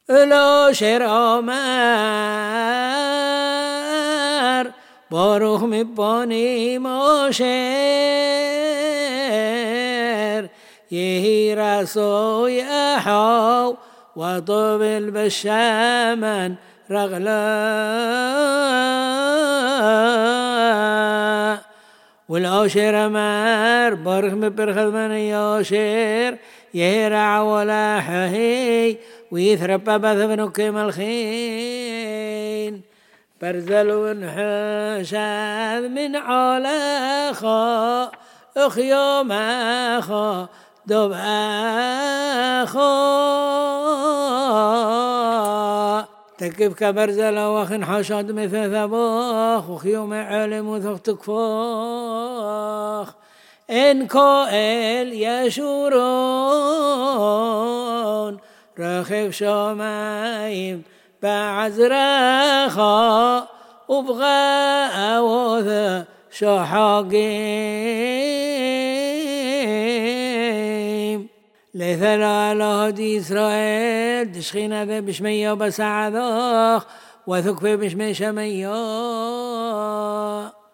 לא שיר אומר ברוך מפונים אושר יהי רסו יחו وطبل بالشمن رغلا والعشر مار برخ مبرخذ من يوشر يهرع ولا حهي ويثرب بثبن كيم الخين برزل ونحشاذ من علاخا اخيو ماخا دب اخا تكب كبرزل وخن حشاد مثل ثباخ وخيوم علم وثق تكفاخ إن كائل يشورون رخف شمايم بعزرخا وبغاء وث شحاقيم لثلا لهدي إسرائيل تشخينا ذا بشمية وبسعذاخ وثق في بشمي شمية